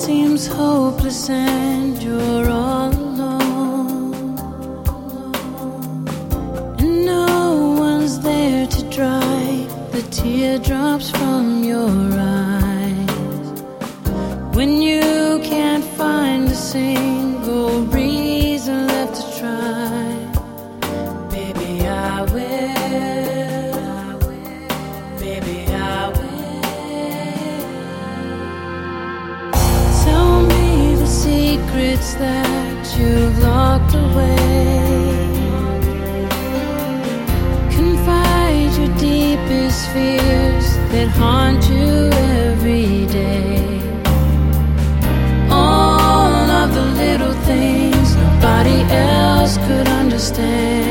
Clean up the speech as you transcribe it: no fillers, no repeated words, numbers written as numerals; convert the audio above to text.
seems hopeless and you're all alone, and no one's there to dry the teardrops from your eyes. When you can't find a single reason left to try, baby, I will, baby, I will. Tell me the secrets that you've locked away. Confide your deepest fears that haunt you every day. All of the little things nobody else could understand.